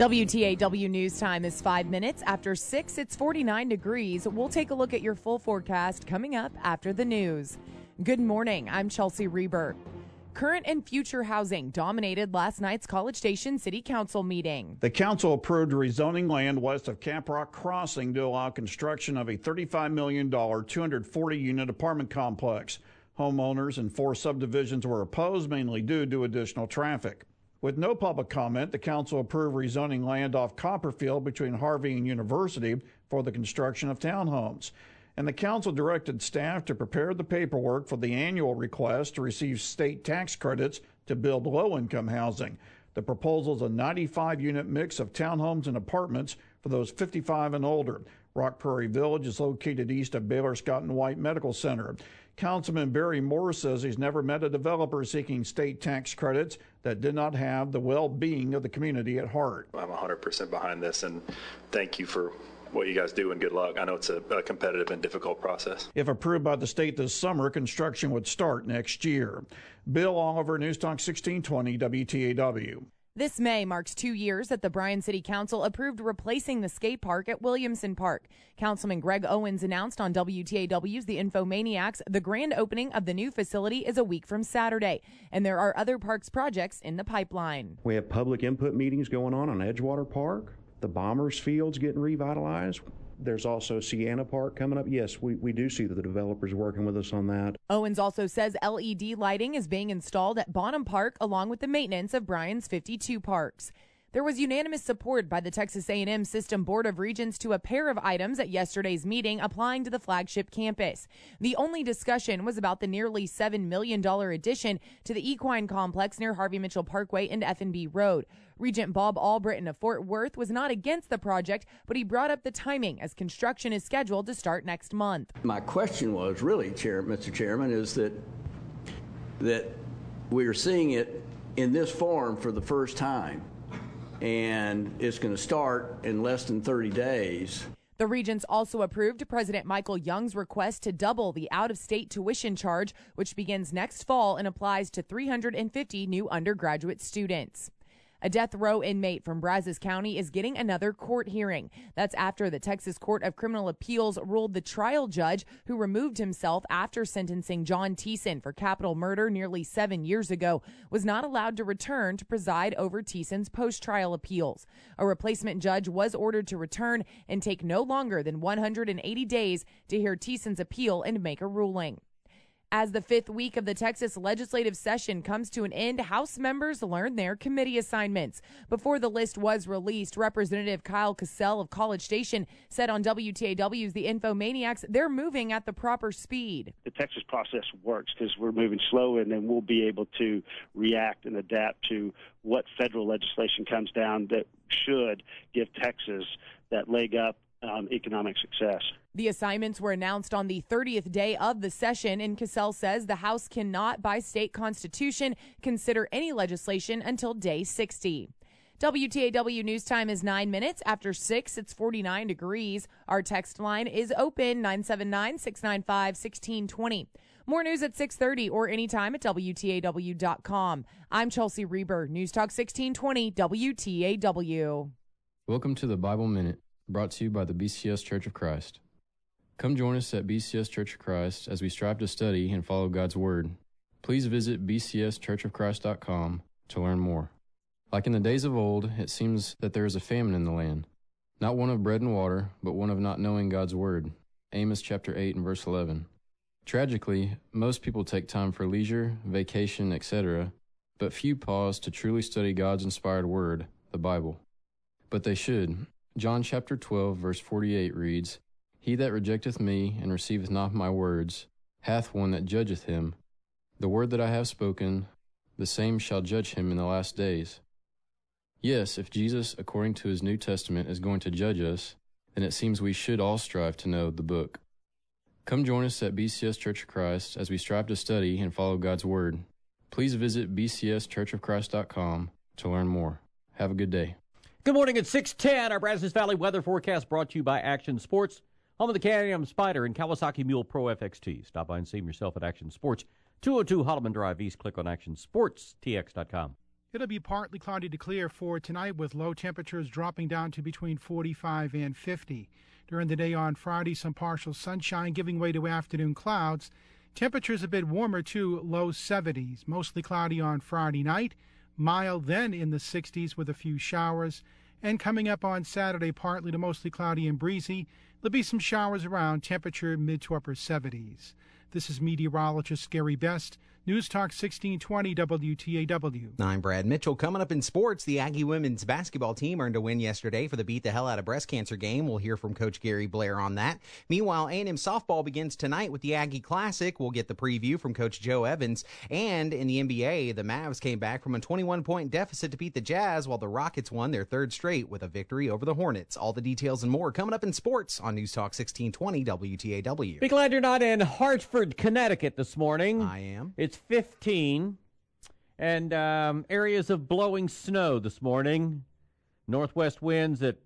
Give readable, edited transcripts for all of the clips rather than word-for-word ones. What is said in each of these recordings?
WTAW News Time is 5 minutes after 6. It's 49 degrees. We'll take a look at your full forecast coming up after the news. Good morning. I'm Chelsea Reber. Current and future housing dominated last night's College Station City Council meeting. The council approved rezoning land west of Camp Rock Crossing to allow construction of a $35 million 240-unit apartment complex. Homeowners in 4 subdivisions were opposed, mainly due to additional traffic. With no public comment, the council approved rezoning land off Copperfield between Harvey and University for the construction of townhomes. And the council directed staff to prepare the paperwork for the annual request to receive state tax credits to build low-income housing. The proposal is a 95-unit mix of townhomes and apartments for those 55 and older. Rock Prairie Village is located east of Baylor Scott and White Medical Center. Councilman Barry Moore says he's never met a developer seeking state tax credits that did not have the well-being of the community at heart. I'm 100% behind this, and thank you for what you guys do, and good luck. I know it's a competitive and difficult process. If approved by the state this summer, construction would start next year. Bill Oliver, News Talk 1620 WTAW. This May marks 2 years that the Bryan City Council approved replacing the skate park at Williamson Park. Councilman Greg Owens announced on WTAW's The Infomaniacs the grand opening of the new facility is a week from Saturday, and there are other parks projects in the pipeline. We have public input meetings going on Edgewater Park. The Bombers Field's getting revitalized. There's also Sienna Park coming up. Yes, we do see that the developers working with us on that. Owens also says LED lighting is being installed at Bonham Park along with the maintenance of Bryan's 52 parks. There was unanimous support by the Texas A&M System Board of Regents to a pair of items at yesterday's meeting applying to the flagship campus. The only discussion was about the nearly $7 million addition to the equine complex near Harvey Mitchell Parkway and F&B Road. Regent Bob Albritton of Fort Worth was not against the project, but he brought up the timing as construction is scheduled to start next month. My question was really, Mr. Chairman, is that we are seeing it in this form for the first time, and it's going to start in less than 30 days. The Regents also approved President Michael Young's request to double the out-of-state tuition charge, which begins next fall and applies to 350 new undergraduate students. A death row inmate from Brazos County is getting another court hearing. That's after the Texas Court of Criminal Appeals ruled the trial judge who removed himself after sentencing John Thiessen for capital murder nearly 7 years ago was not allowed to return to preside over Thiessen's post-trial appeals. A replacement judge was ordered to return and take no longer than 180 days to hear Thiessen's appeal and make a ruling. As the 5th week of the Texas legislative session comes to an end, House members learned their committee assignments. Before the list was released, Representative Kyle Cassell of College Station said on WTAW's The Infomaniacs they're moving at the proper speed. The Texas process works because we're moving slow, and then we'll be able to react and adapt to what federal legislation comes down that should give Texas that leg up economic success. The assignments were announced on the 30th day of the session, and Cassell says the House cannot, by state constitution, consider any legislation until day 60. WTAW News Time is 9 minutes after 6. It's 49 degrees. Our text line is open, 979-695-1620. More news at 6:30 or anytime at WTAW.com. I'm Chelsea Reber, News Talk 1620 WTAW. Welcome to the Bible Minute, brought to you by the BCS Church of Christ. Come join us at BCS Church of Christ as we strive to study and follow God's Word. Please visit bcschurchofchrist.com to learn more. Like in the days of old, it seems that there is a famine in the land, not one of bread and water, but one of not knowing God's Word. Amos chapter 8 and verse 11. Tragically, most people take time for leisure, vacation, etc., but few pause to truly study God's inspired Word, the Bible. But they should. John chapter 12 verse 48 reads, He that rejecteth me and receiveth not my words hath one that judgeth him. The word that I have spoken, the same shall judge him in the last days. Yes, if Jesus, according to his New Testament, is going to judge us, then it seems we should all strive to know the book. Come join us at BCS Church of Christ as we strive to study and follow God's Word. Please visit bcschurchofchrist.com to learn more. Have a good day. Good morning at 6:10. Our Brazos Valley weather forecast brought to you by Action Sports, home of the Can-Am Spyder and Kawasaki Mule Pro FXT. Stop by and see yourself at Action Sports, 202 Holloman Drive East. Click on Action Sports, TX.com. It'll be partly cloudy to clear for tonight with low temperatures dropping down to between 45 and 50. During the day on Friday, some partial sunshine giving way to afternoon clouds. Temperatures a bit warmer too, low 70s. Mostly cloudy on Friday night. Mild then in the 60s with a few showers. And coming up on Saturday, partly to mostly cloudy and breezy. There'll be some showers around, temperature mid to upper 70s. This is meteorologist Gary Best. News Talk 1620 WTAW. I'm Brad Mitchell. Coming up in sports, the Aggie women's basketball team earned a win yesterday for the Beat the Hell Out of Breast Cancer game. We'll hear from Coach Gary Blair on that. Meanwhile, A&M softball begins tonight with the Aggie Classic. We'll get the preview from Coach Joe Evans. And in the NBA, the Mavs came back from a 21-point deficit to beat the Jazz, while the Rockets won their third straight with a victory over the Hornets. All the details and more coming up in sports on News Talk 1620 WTAW. Be glad you're not in Hartford, Connecticut this morning. I am. It's 15, and areas of blowing snow this morning. Northwest winds at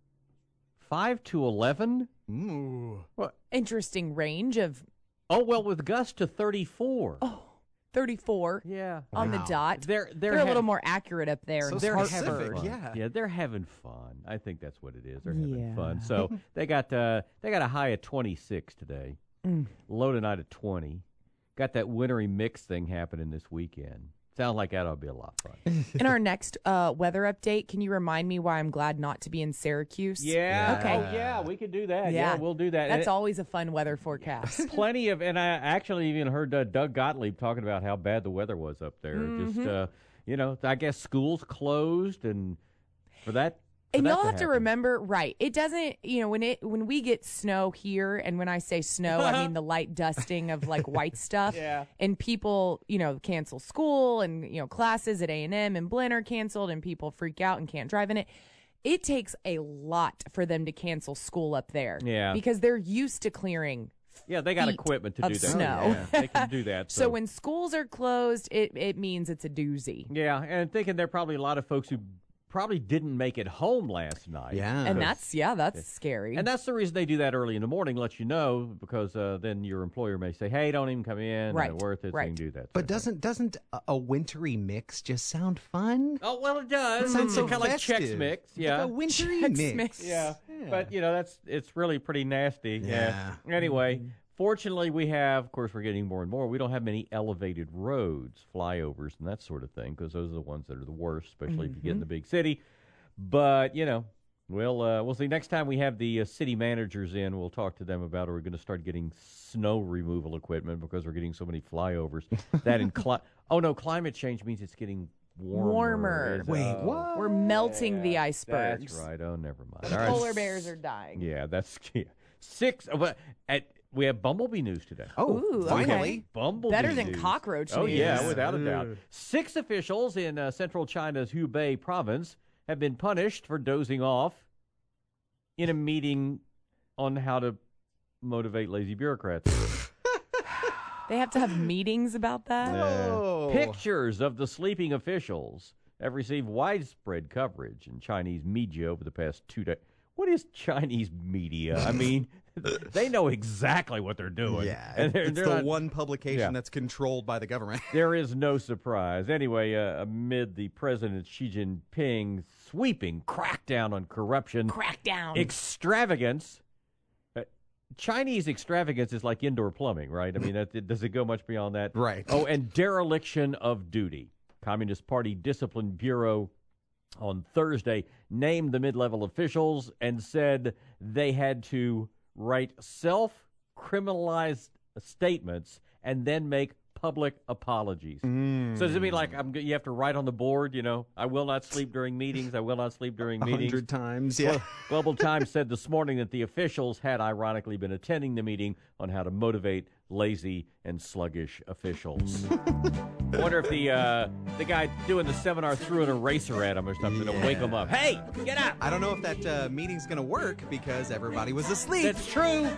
5 to 11. Ooh. What? Interesting range of... Oh, well, with gusts to 34. Oh, 34. Yeah. On the dot. They're a little more accurate up there. So in specific, Hartford. Yeah, they're having fun. I think that's what it is. They're having Yeah. fun. So they got a high of 26 today. Low tonight at 20. Got that wintry mix thing happening this weekend. Sounds like that ought to be a lot of fun. In our next weather update, can you remind me why I'm glad not to be in Syracuse? Yeah. Okay. Oh, yeah, we could do that. Yeah, we'll do that. That's always a fun weather forecast. Plenty of, and I actually even heard Doug Gottlieb talking about how bad the weather was up there. Just, I guess schools closed, and for that. And y'all have to remember, right, it doesn't, when we get snow here, and when I say snow, I mean the light dusting of like white stuff. Yeah. And people, cancel school, and, classes at A&M and Blinn are canceled, and people freak out and can't drive in it. It takes a lot for them to cancel school up there. Yeah. Because they're used to clearing Yeah, they got feet equipment to of do that. snow. Oh, yeah. They can do that. So when schools are closed, it means it's a doozy. Yeah, and thinking there are probably a lot of folks who probably didn't make it home last night. Yeah. And that's scary. And that's the reason they do that early in the morning, let you know, because then your employer may say, hey, don't even come in. Right. It's worth it. So you can do that. But doesn't a wintry mix just sound fun? Oh, well, it does. Sounds so kind of like Chex festive. Mix. Like Yeah. a wintry Chex mix. Mix. Yeah. But, it's really pretty nasty. Yeah. Anyway, fortunately, of course, we're getting more and more. We don't have many elevated roads, flyovers, and that sort of thing, because those are the ones that are the worst, especially if you get in the big city. But, we'll see. Next time we have the city managers in, we'll talk to them about, are we going to start getting snow removal equipment because we're getting so many flyovers. That in climate change means it's getting warmer. Wait, what? We're melting the icebergs. That's right. Oh, never mind. The All right. polar bears are dying. Yeah, that's 6. We have Bumblebee news today. Oh, Ooh, finally. okay. Bumblebee Better than news. cockroach Oh, news. yeah, without a doubt. 6 officials in central China's Hubei province have been punished for dozing off in a meeting on how to motivate lazy bureaucrats. They have to have meetings about that? Oh. Pictures of the sleeping officials have received widespread coverage in Chinese media over the past 2 days. What is Chinese media? I mean, they know exactly what they're doing. Yeah, And it's they're the not- one publication Yeah. that's controlled by the government. There is no surprise. Anyway, amid the President Xi Jinping's sweeping crackdown on corruption, Crackdown. extravagance, Chinese extravagance is like indoor plumbing, right? I mean, does it go much beyond that? Right. Oh, and dereliction of duty. Communist Party Discipline Bureau on Thursday named the mid-level officials and said they had to write self-criminalized statements and then make public apologies. So does it mean like you have to write on the board, I will not sleep during meetings, I will not sleep during meetings? 100 times, yeah. Well, Global Times said this morning that the officials had ironically been attending the meeting on how to motivate lazy and sluggish officials. I wonder if the guy doing the seminar threw an eraser at him or something to wake him up. Hey, get up! I don't know if that meeting's going to work because everybody was asleep. That's true.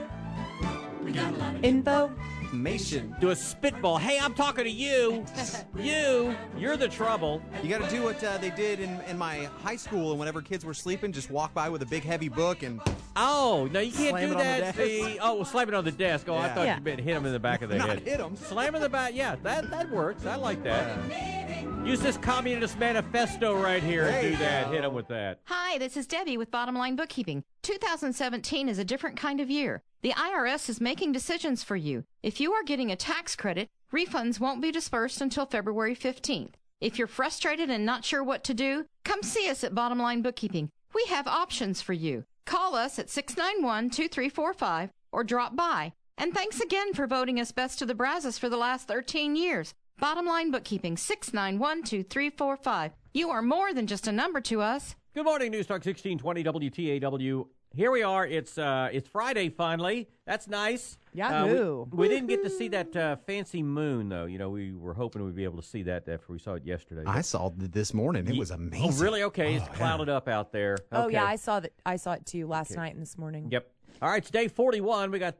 Info. Information. Do a spitball. Hey, I'm talking to you. You're the trouble. You got to do what they did in my high school, and whenever kids were sleeping, just walk by with a big heavy book and Oh, no, you can't Slam do it on the that. desk. See? Oh, slam it on the desk. Oh, I Yeah. thought Yeah. you meant hit him in the back of the not head. hit them. Slam in the back. Yeah, that works. I like that. Use this Communist Manifesto right here and do that. Hit them with that. Hi, this is Debbie with Bottom Line Bookkeeping. 2017 is a different kind of year. The IRS is making decisions for you. If you are getting a tax credit, refunds won't be dispersed until February 15th. If you're frustrated and not sure what to do, come see us at Bottom Line Bookkeeping. We have options for you. Call us at 691-2345 or drop by. And thanks again for voting us Best of the Brazos for the last 13 years. Bottom Line Bookkeeping, 691-2345. You are more than just a number to us. Good morning, News Talk 1620 WTAW. Here we are. It's Friday finally. That's nice. Yahoo! We didn't get to see that fancy moon though. We were hoping we'd be able to see that after we saw it yesterday. I saw it this morning. It was amazing. Oh, really? Okay, it's clouded up out there. Okay. Oh yeah, I saw that. I saw it too last night and this morning. Yep. All right, it's day 41. We got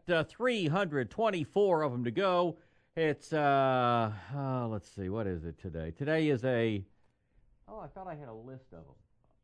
324 of them to go. It's let's see, what is it today? Today is I thought I had a list of them.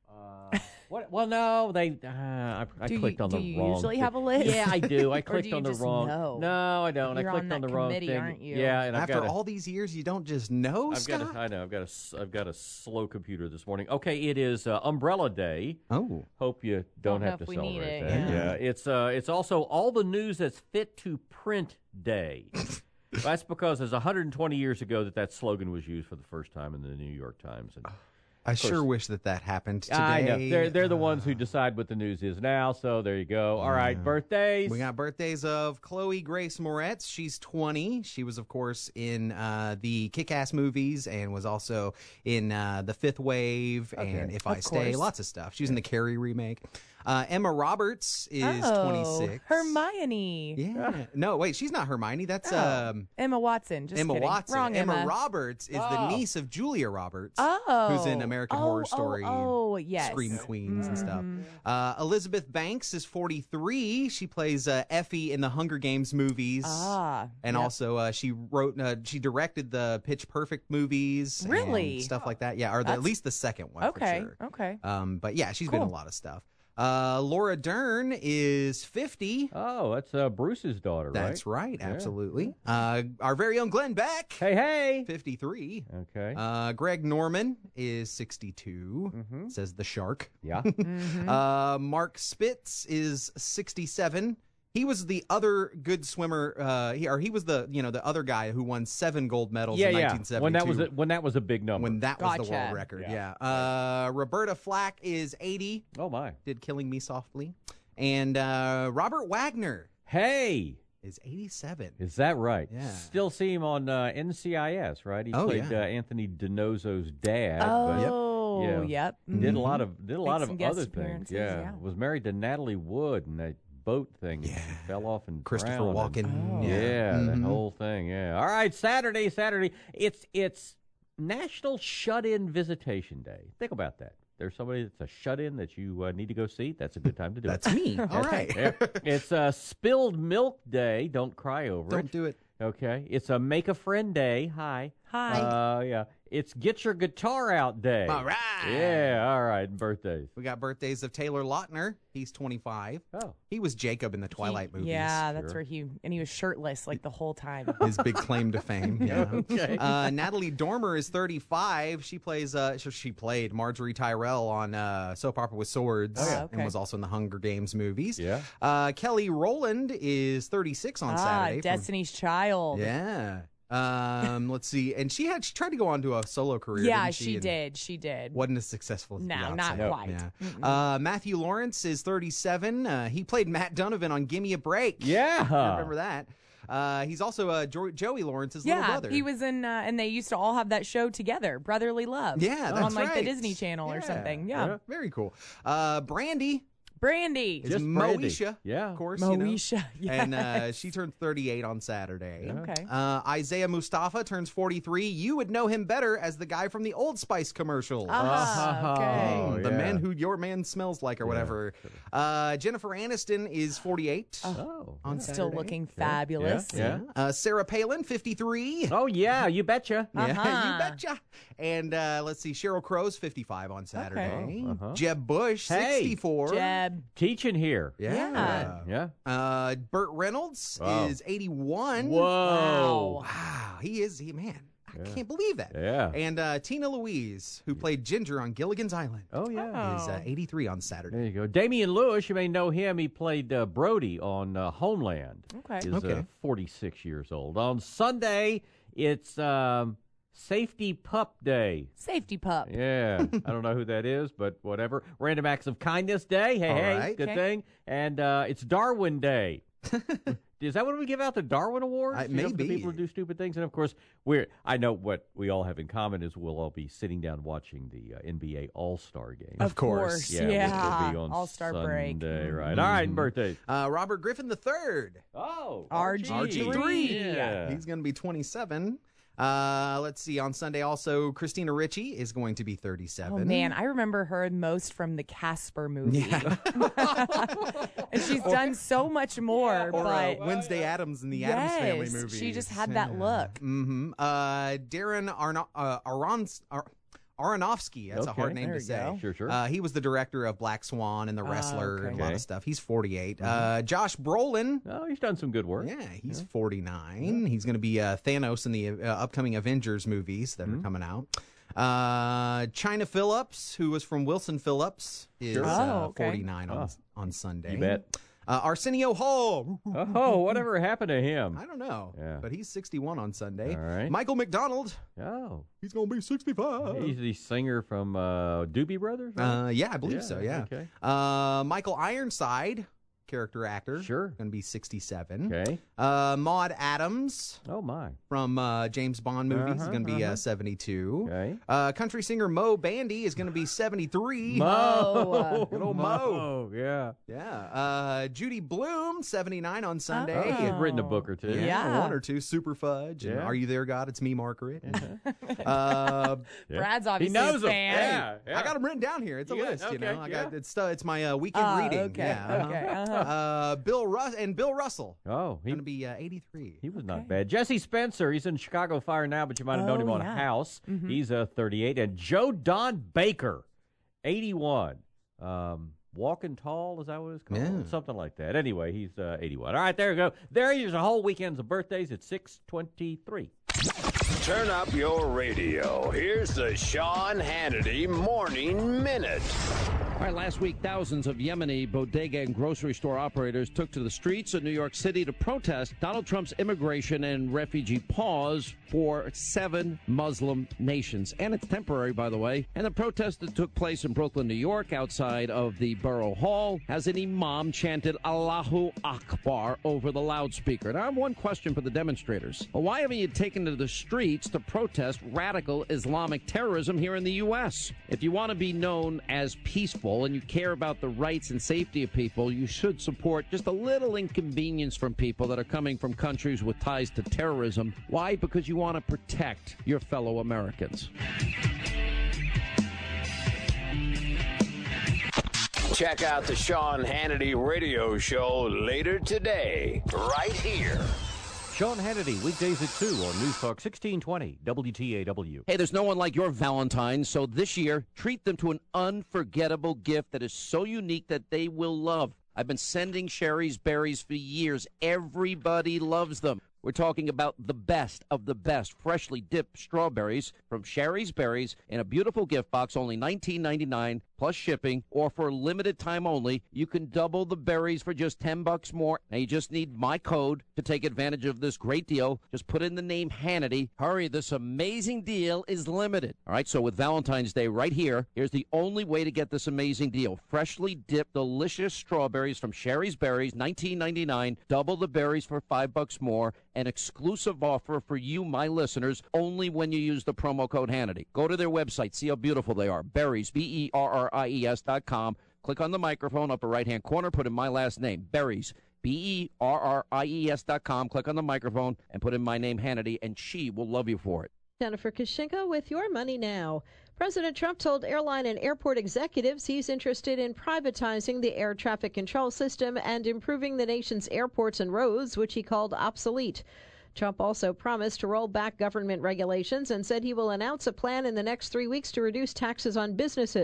What? Well, no, I clicked on the wrong. Do you usually have a list? Yeah, I do. I clicked on the wrong. Know? No, I don't. You're I clicked on the wrong thing. Aren't you? Yeah, and after all these years, you don't just know stuff. I know. I've got a slow computer this morning. Okay, it is Umbrella Day. Oh, hope you don't have to celebrate that. Yeah. It's also All the News That's Fit to Print Day. That's because it's 120 years ago that slogan was used for the first time in the New York Times. And I sure wish that happened today. I know. They're the ones who decide what the news is now, so there you go. All right, birthdays. We got birthdays of Chloe Grace Moretz. She's 20. She was, of course, in the Kick-Ass movies and was also in The Fifth Wave and If I Stay. Lots of stuff. She was in the Carrie remake. Emma Roberts is 26. Hermione. Yeah. No, wait, she's not Hermione. That's Emma Watson. Just Emma kidding. Watson. Wrong, Emma Roberts is the niece of Julia Roberts, who's in American Horror Story. Yes. Scream Queens and stuff. Elizabeth Banks is 43. She plays Effie in the Hunger Games movies. And also she directed the Pitch Perfect movies. Really? And stuff like that. Yeah, or at least the second one for sure. Okay. But yeah, she's been in a lot of stuff. Laura Dern is 50. Oh, that's Bruce's daughter, right? That's right, absolutely. Our very own Glenn Beck. Hey. 53. Okay. Greg Norman is 62, says the shark. Yeah. Mark Spitz is 67. He was the other good swimmer. He was the other guy who won 7 gold medals in 1972. When that was a big number. When that was the world record. Yeah. Roberta Flack is 80. Oh my! Did Killing Me Softly, and Robert Wagner. Hey. Is 87. Is that right? Yeah. Still see him on NCIS, right? He played Anthony DiNozzo's dad. Yep. Did a lot of some guest other things. appearances, yeah. Was married to Natalie Wood and that boat thing. Yeah. She fell off and Christopher drowned. Walken. That whole thing. Yeah. All right, Saturday. It's National Shut-In Visitation Day. Think about that. There's somebody that's a shut-in that you need to go see. That's a good time to do it. That's me. All right. It's Spilled Milk Day. Don't cry over it. Don't do it. Okay. It's a Make a Friend Day. Hi. Yeah. It's Get Your Guitar Out Day. All right. Yeah, all right. Birthdays. We got birthdays of Taylor Lautner. He's 25. Oh. He was Jacob in the Twilight movies. Yeah, that's where he was shirtless like the whole time. His big claim to fame. Yeah. Okay. Natalie Dormer is 35. She played Marjorie Tyrell on Soap Opera with Swords and was also in the Hunger Games movies. Yeah. Kelly Rowland is 36 on Saturday. Destiny's Child. Yeah. Let's see. And she tried to go on to a solo career. Yeah, didn't she? She did. Wasn't as successful as No, Beyonce. not quite. Yeah. Matthew Lawrence is 37. He played Matt Donovan on Gimme a Break. Yeah. I remember that. He's also Joey Lawrence's little brother. He was in, and they used to all have that show together, Brotherly Love. Yeah, that's on like right. the Disney Channel or something. Yeah. Very cool. Brandy. Just Moesha, yeah, of course. Moesha, and she turned 38 on Saturday. Okay. Isaiah Mustafa turns 43. You would know him better as the guy from the Old Spice commercials. Okay. The man who your man smells like, or whatever. Jennifer Aniston is 48. On Saturday. Still looking fabulous. Yeah. Sarah Palin, 53. Oh yeah, you betcha. Yeah, you betcha. And let's see, Sheryl Crow's 55 on Saturday. Jeb Bush, 64. Jeb. Teaching here. Yeah. Burt Reynolds is 81. Whoa. Wow. He is, man. I can't believe that. Yeah. And Tina Louise, who played Ginger on Gilligan's Island. Oh, yeah. Is 83 on Saturday. There you go. Damian Lewis, you may know him. He played Brody on Homeland. Okay. He's 46 years old. On Sunday, it's Safety Pup Day. Safety Pup. Yeah. I don't know who that is, but whatever. Random Acts of Kindness Day. Hey, right. good thing. And it's Darwin Day. Is that when we give out the Darwin Awards? Maybe. For people who do stupid things. And, of course, I know what we all have in common is we'll all be sitting down watching the NBA All-Star game. Of course. Yeah. We'll be on All-Star Sunday, break. right. All right, and birthdays. Robert Griffin III. Oh, RG3. Yeah. He's going to be 27. Let's see. On Sunday, also, Christina Ricci is going to be 37. Oh, man. I remember her most from the Casper movie. Yeah. And she's done so much more. Or Wednesday Addams in the Addams Family movie. She just had that look. Mm-hmm. Darren Aronofsky. That's a hard name to say. Sure. He was the director of Black Swan and The Wrestler and a lot of stuff. He's 48. Josh Brolin. Oh, he's done some good work. Yeah, he's 49. He's going to be Thanos in the upcoming Avengers movies that are coming out. China Phillips, who was from Wilson Phillips, is 49 on Sunday. You bet. Arsenio Hall. Oh, whatever happened to him? I don't know. Yeah. But he's 61 on Sunday. All right. Michael McDonald. Oh. He's going to be 65. He's the singer from Doobie Brothers? Right? Yeah, I believe so, yeah. Okay. Michael Ironside, character actor. Sure. Going to be 67. Okay. Maude Adams. Oh, my. From James Bond movies is going to be 72. Okay. Country singer Mo Bandy is going to be 73. Mo. Good old Mo. Yeah. Yeah. Judy Blume, 79 on Sunday. He had written a book or two. Yeah. One or two. Super Fudge. And Are You There, God? It's Me, Margaret. Brad's obviously a fan. I got them written down here. It's a list, you know. I got it's my weekend reading. Okay. Bill Russell. Oh, he's going to be 83. He was not bad. Jesse Spencer, he's in Chicago Fire now, but you might have known him on House. Mm-hmm. He's 38. And Joe Don Baker, 81. Walking Tall, is that what it's called? Yeah. Something like that. Anyway, he's 81. All right, there you go. There is a whole weekend's of birthdays at 6:23. Turn up your radio. Here's the Sean Hannity Morning Minute. All right, last week, thousands of Yemeni bodega and grocery store operators took to the streets of New York City to protest Donald Trump's immigration and refugee pause for 7 Muslim nations. And it's temporary, by the way. And the protest that took place in Brooklyn, New York, outside of the Borough Hall, has an imam chanted Allahu Akbar over the loudspeaker. Now, I have one question for the demonstrators. Well, why haven't you taken to the streets to protest radical Islamic terrorism here in the U.S.? If you want to be known as peaceful and you care about the rights and safety of people, you should support just a little inconvenience from people that are coming from countries with ties to terrorism. Why? Because you want to protect your fellow Americans. Check out the Sean Hannity radio show later today, right here. Sean Hannity, weekdays at 2 on News Talk 1620 WTAW. Hey, there's no one like your Valentine, so this year, treat them to an unforgettable gift that is so unique that they will love. I've been sending Sherry's berries for years. Everybody loves them. We're talking about the best of the best freshly dipped strawberries from Sherry's Berries in a beautiful gift box, only $19.99 plus shipping, or for a limited time only, you can double the berries for just $10 more. Now, you just need my code to take advantage of this great deal. Just put in the name Hannity. Hurry, this amazing deal is limited. All right, so with Valentine's Day right here, here's the only way to get this amazing deal. Freshly dipped, delicious strawberries from Sherry's Berries, $19.99. Double the berries for $5 more. An exclusive offer for you, my listeners, only when you use the promo code Hannity. Go to their website. See how beautiful they are. Berries, BERRIES.com. Click on the microphone, upper right-hand corner. Put in my last name, Berries, BERRIES.com. Click on the microphone and put in my name, Hannity, and she will love you for it. Jennifer Kashinka with Your Money Now. President Trump told airline and airport executives he's interested in privatizing the air traffic control system and improving the nation's airports and roads, which he called obsolete. Trump also promised to roll back government regulations and said he will announce a plan in the next 3 weeks to reduce taxes on businesses.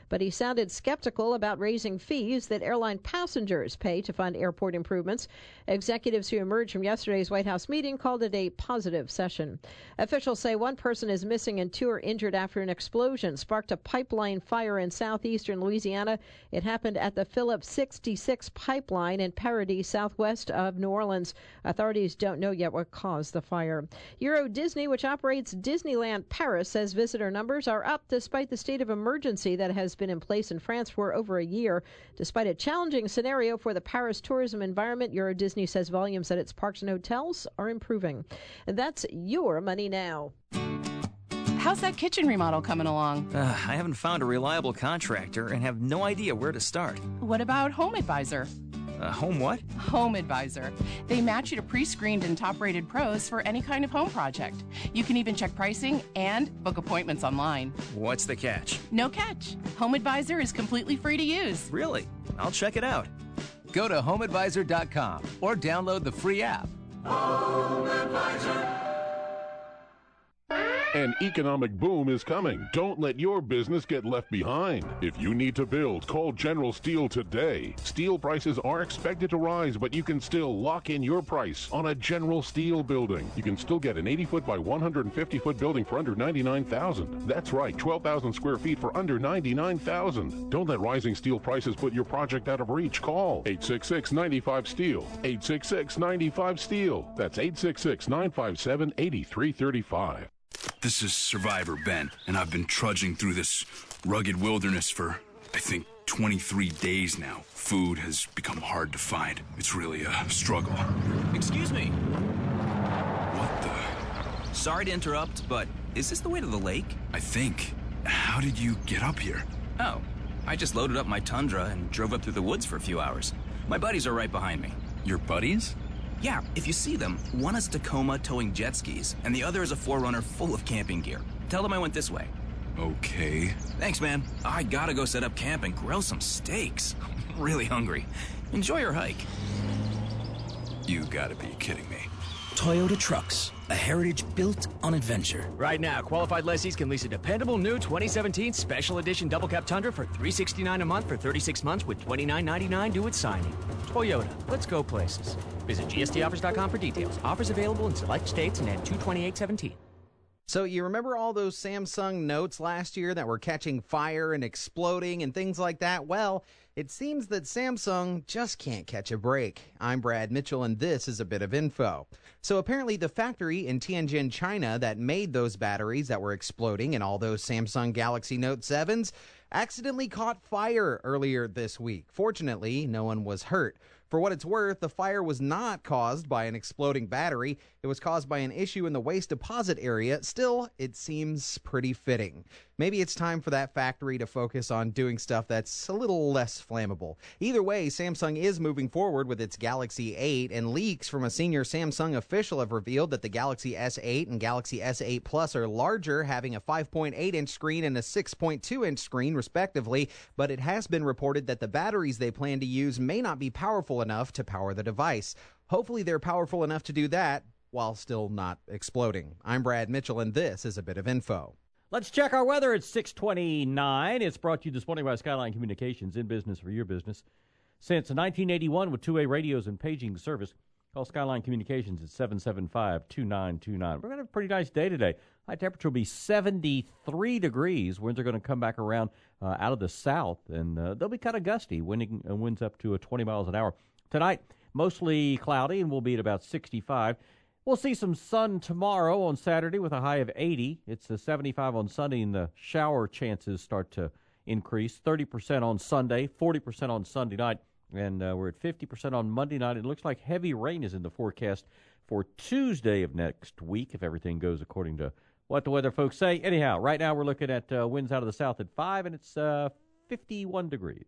but he sounded skeptical about raising fees that airline passengers pay to fund airport improvements. Executives who emerged from yesterday's White House meeting called it a positive session. Officials say one person is missing and 2 are injured after an explosion sparked a pipeline fire in southeastern Louisiana. It happened at the Phillips 66 pipeline in Paradis, southwest of New Orleans. Authorities don't know yet what caused the fire. Euro Disney, which operates Disneyland Paris, says visitor numbers are up despite the state of emergency that has been in place in France for over a year. Despite a challenging scenario for the Paris tourism environment, Euro Disney says volumes at its parks and hotels are improving. And that's your money now. How's that kitchen remodel coming along? I haven't found a reliable contractor and have no idea where to start. What about Home Advisor? Home what? Home Advisor. They match you to pre-screened and top-rated pros for any kind of home project. You can even check pricing and book appointments online. What's the catch? No catch. Home Advisor is completely free to use. Really? I'll check it out. Go to HomeAdvisor.com or download the free app. Home Advisor. An economic boom is coming. Don't let your business get left behind. If you need to build, call General Steel today. Steel prices are expected to rise, but you can still lock in your price on a General Steel building. You can still get an 80-foot by 150-foot building for under $99,000. That's right, 12,000 square feet for under $99,000. Don't let rising steel prices put your project out of reach. Call 866-95-STEEL. 866-95-STEEL. That's 866-957-8335. This is Survivor Ben, and I've been trudging through this rugged wilderness for, I think, 23 days now. Food has become hard to find. It's really a struggle. Excuse me. What the? Sorry to interrupt, but is this the way to the lake? I think. How did you get up here? Oh, I just loaded up my Tundra and drove up through the woods for a few hours. My buddies are right behind me. Your buddies? Yeah, if you see them, one is Tacoma towing jet skis, and the other is a 4Runner full of camping gear. Tell them I went this way. Okay. Thanks, man. I gotta go set up camp and grill some steaks. I'm really hungry. Enjoy your hike. You gotta be kidding me. Toyota Trucks, a heritage built on adventure. Right now, qualified lessees can lease a dependable new 2017 Special Edition Double Cab Tundra for $369 a month for 36 months with $29.99 due at signing. Toyota, let's go places. Visit gstoffers.com for details. Offers available in select states and at 22817. So you remember all those Samsung Notes last year that were catching fire and exploding and things like that? Well, it seems that Samsung just can't catch a break. I'm Brad Mitchell, and this is a bit of info. So apparently the factory in Tianjin, China that made those batteries that were exploding in all those Samsung Galaxy Note 7s accidentally caught fire earlier this week. Fortunately, no one was hurt. For what it's worth, the fire was not caused by an exploding battery. It was caused by an issue in the waste deposit area. Still, it seems pretty fitting. Maybe it's time for that factory to focus on doing stuff that's a little less flammable. Either way, Samsung is moving forward with its Galaxy 8, and leaks from a senior Samsung official have revealed that the Galaxy S8 and Galaxy S8 Plus are larger, having a 5.8-inch screen and a 6.2-inch screen, respectively, but it has been reported that the batteries they plan to use may not be powerful enough to power the device. Hopefully they're powerful enough to do that while still not exploding. I'm Brad Mitchell, and this is a bit of info. Let's check our weather. It's 6:29. It's brought to you this morning by Skyline Communications, in business for your business. Since 1981 with two-way radios and paging service. Call Skyline Communications at 775-2929. We're going to have a pretty nice day today. High temperature will be 73 degrees. Winds are going to come back around out of the south, and they'll be kind of gusty, winds up to 20 miles an hour. Tonight, mostly cloudy, and we'll be at about 65. We'll see some sun tomorrow on Saturday with a high of 80. It's 75 on Sunday, and the shower chances start to increase. 30% on Sunday, 40% on Sunday night, and we're at 50% on Monday night. It looks like heavy rain is in the forecast for Tuesday of next week, if everything goes according to what the weather folks say. Anyhow, right now we're looking at winds out of the south at 5, and it's 51 degrees.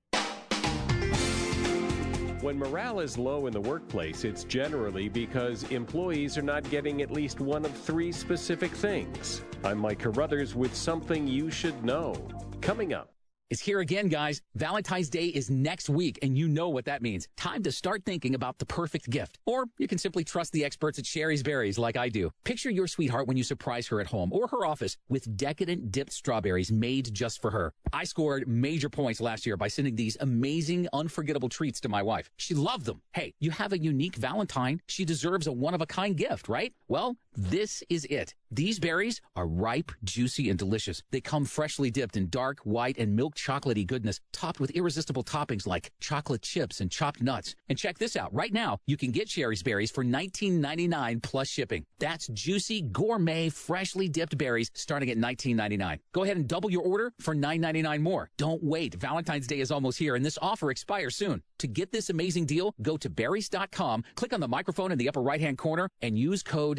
When morale is low in the workplace, it's generally because employees are not getting at least one of 3 specific things. I'm Mike Carruthers with something you should know. Coming up. It's here again, guys. Valentine's Day is next week, and you know what that means. Time to start thinking about the perfect gift. Or you can simply trust the experts at Sherry's Berries like I do. Picture your sweetheart when you surprise her at home or her office with decadent dipped strawberries made just for her. I scored major points last year by sending these amazing, unforgettable treats to my wife. She loved them. Hey, you have a unique Valentine. She deserves a one-of-a-kind gift, right? Well, this is it. These berries are ripe, juicy, and delicious. They come freshly dipped in dark, white, and milk chocolatey goodness, topped with irresistible toppings like chocolate chips and chopped nuts. And check this out. Right now, you can get Sherry's Berries for $19.99 plus shipping. That's juicy, gourmet, freshly dipped berries starting at $19.99. Go ahead and double your order for $9.99 more. Don't wait. Valentine's Day is almost here, and this offer expires soon. To get this amazing deal, go to berries.com, click on the microphone in the upper right-hand corner, and use code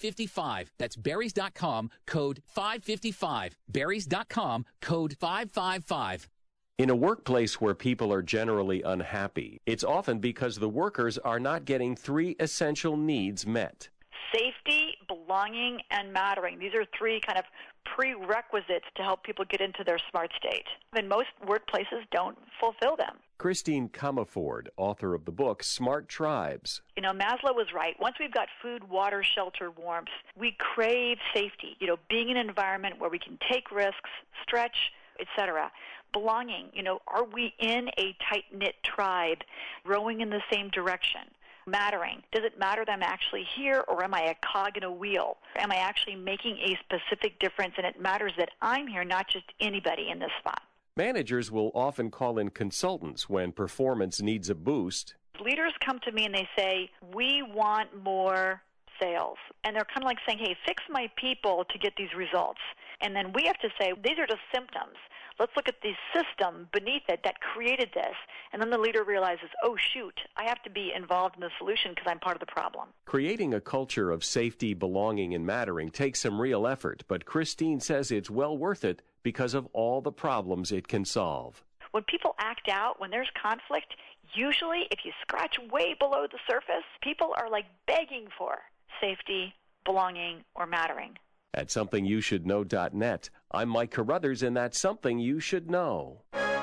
555. That's berries.com, code 555. Berries.com, code 555. In a workplace where people are generally unhappy, it's often because the workers are not getting 3 essential needs met. Safety, belonging, and mattering. These are 3 kind of prerequisites to help people get into their smart state. And most workplaces don't fulfill them. Christine Comerford, author of the book Smart Tribes. You know, Maslow was right. Once we've got food, water, shelter, warmth, we crave safety. You know, being in an environment where we can take risks, stretch, etc. Belonging, you know, are we in a tight-knit tribe rowing in the same direction? Mattering. Does it matter that I'm actually here, or am I a cog in a wheel? Am I actually making a specific difference? And it matters that I'm here, not just anybody in this spot. Managers will often call in consultants when performance needs a boost. Leaders come to me and they say, we want more sales. And they're kind of like saying, hey, fix my people to get these results. And then we have to say, these are just symptoms. Let's look at the system beneath it that created this. And then the leader realizes, oh, shoot, I have to be involved in the solution because I'm part of the problem. Creating a culture of safety, belonging, and mattering takes some real effort, but Christine says it's well worth it because of all the problems it can solve. When people act out, when there's conflict, usually if you scratch way below the surface, people are like begging for safety, belonging, or mattering. At SomethingYouShouldKnow.net, I'm Mike Carruthers, and that's Something You Should Know.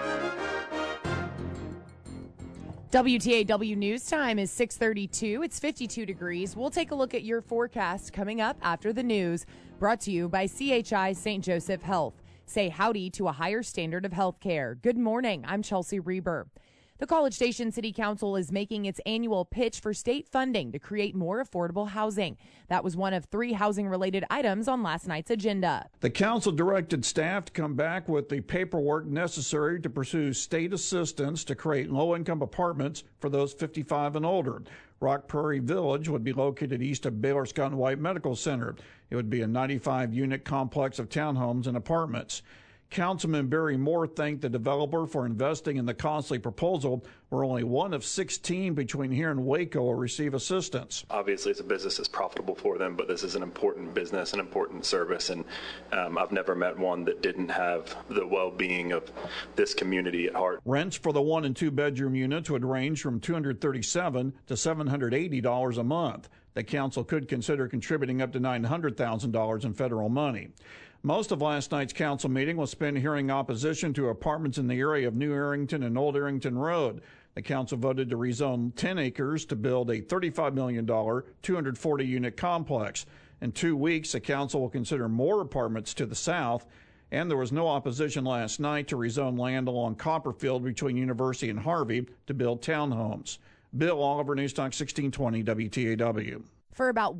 WTAW News Time is 6:32. It's 52 degrees. We'll take a look at your forecast coming up after the news. Brought to you by CHI St. Joseph Health. Say howdy to a higher standard of health care. Good morning. I'm Chelsea Reber. The College Station City Council is making its annual pitch for state funding to create more affordable housing. That was one of 3 housing-related items on last night's agenda. The council directed staff to come back with the paperwork necessary to pursue state assistance to create low-income apartments for those 55 and older. Rock Prairie Village would be located east of Baylor Scott and White Medical Center. It would be a 95-unit complex of townhomes and apartments. Councilman Barry Moore thanked the developer for investing in the costly proposal, where only one of 16 between here and Waco will receive assistance. Obviously, it's a business that's profitable for them, but this is an important business, an important service, and I've never met one that didn't have the well-being of this community at heart. Rents for the 1- and 2-bedroom units would range from $237 to $780 a month. The council could consider contributing up to $900,000 in federal money. Most of last night's council meeting was spent hearing opposition to apartments in the area of New Arrington and Old Arrington Road. The council voted to rezone 10 acres to build a $35 million, 240-unit complex. In 2 weeks, the council will consider more apartments to the south. And there was no opposition last night to rezone land along Copperfield between University and Harvey to build townhomes. Bill Oliver, News Talk 1620 WTAW. For about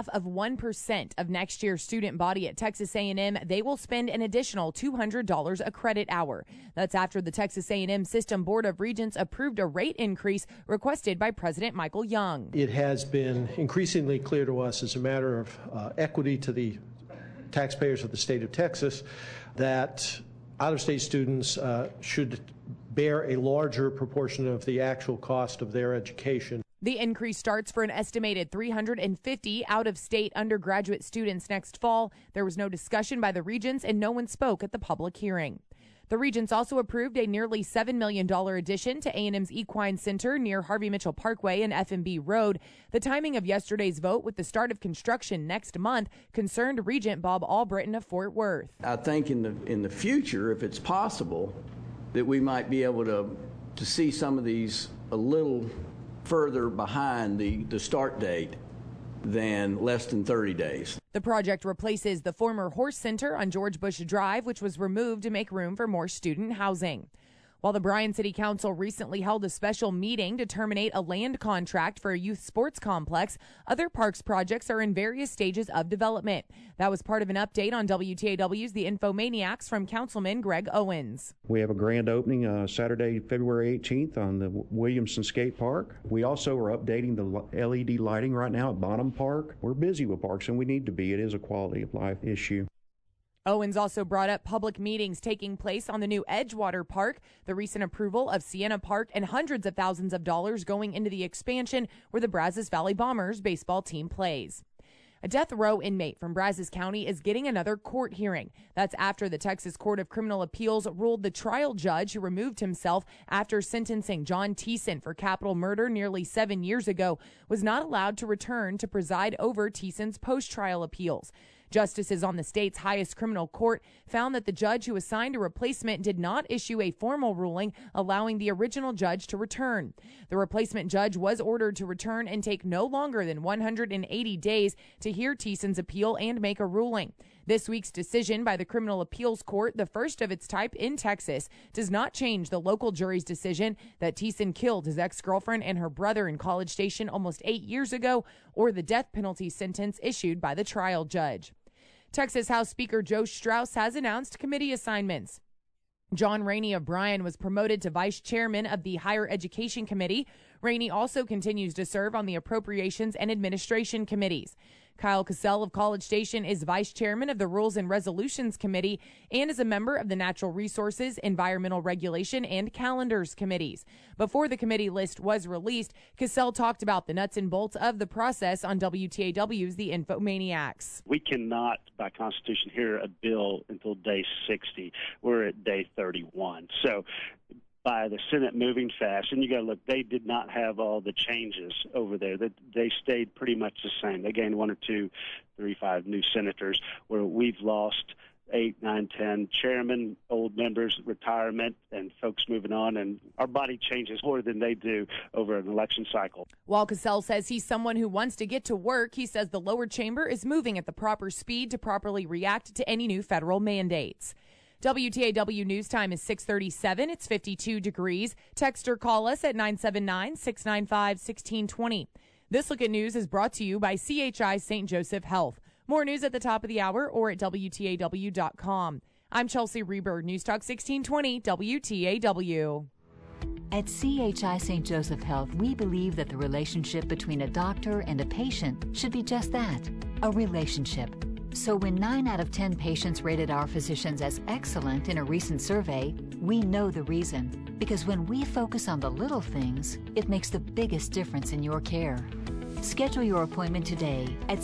0.5% of next year's student body at Texas A&M, they will spend an additional $200 a credit hour. That's after the Texas A&M System Board of Regents approved a rate increase requested by President Michael Young. It has been increasingly clear to us as a matter of equity to the taxpayers of the state of Texas that out-of-state students should bear a larger proportion of the actual cost of their education. The increase starts for an estimated 350 out-of-state undergraduate students next fall. There was no discussion by the regents and no one spoke at the public hearing. The regents also approved a nearly $7 million addition to A&M's Equine Center near Harvey Mitchell Parkway and F&B Road. The timing of yesterday's vote with the start of construction next month concerned Regent Bob Albritton of Fort Worth. I think in the future, if it's possible, that we might be able to see some of these a little further behind the start date than less than 30 days. The project replaces the former Horse Center on George Bush Drive, which was removed to make room for more student housing. While the Bryan City Council recently held a special meeting to terminate a land contract for a youth sports complex, other parks projects are in various stages of development. That was part of an update on WTAW's The Infomaniacs from Councilman Greg Owens. We have a grand opening Saturday, February 18th on the Williamson Skate Park. We also are updating the LED lighting right now at Bonham Park. We're busy with parks, and we need to be. It is a quality of life issue. Owens also brought up public meetings taking place on the new Edgewater Park, the recent approval of Sienna Park, and hundreds of thousands of dollars going into the expansion where the Brazos Valley Bombers baseball team plays. A death row inmate from Brazos County is getting another court hearing. That's after the Texas Court of Criminal Appeals ruled the trial judge who removed himself after sentencing John Thiessen for capital murder nearly 7 years ago was not allowed to return to preside over Thiessen's post-trial appeals. Justices on the state's highest criminal court found that the judge who assigned a replacement did not issue a formal ruling allowing the original judge to return. The replacement judge was ordered to return and take no longer than 180 days to hear Thiessen's appeal and make a ruling. This week's decision by the Criminal Appeals Court, the first of its type in Texas, does not change the local jury's decision that Thiessen killed his ex-girlfriend and her brother in College Station almost 8 years ago, or the death penalty sentence issued by the trial judge. Texas House Speaker Joe Straus has announced committee assignments. John Rainey of Bryan was promoted to vice chairman of the Higher Education Committee. Rainey also continues to serve on the Appropriations and Administration Committees. Kyle Cassell of College Station is vice chairman of the Rules and Resolutions Committee and is a member of the Natural Resources, Environmental Regulation, and Calendars Committees. Before the committee list was released, Cassell talked about the nuts and bolts of the process on WTAW's The Infomaniacs. We cannot, by Constitution, hear a bill until day 60. We're at day 31. So by the Senate moving fast, and you got to look, they did not have all the changes over there. They stayed pretty much the same. They gained 1 or 2, 3, 5 new senators, where we've lost 8, 9, 10 chairmen, old members, retirement, and folks moving on, and our body changes more than they do over an election cycle. While Cassell says he's someone who wants to get to work, he says the lower chamber is moving at the proper speed to properly react to any new federal mandates. WTAW News Time is 6:37. It's 52 degrees. Text or call us at 979-695-1620. This Look at News is brought to you by CHI St. Joseph Health. More news at the top of the hour or at WTAW.com. I'm Chelsea Reber, News Talk 1620 WTAW. At CHI St. Joseph Health, we believe that the relationship between a doctor and a patient should be just that, a relationship. So when 9 out of 10 patients rated our physicians as excellent in a recent survey, we know the reason. Because when we focus on the little things, it makes the biggest difference in your care. Schedule your appointment today at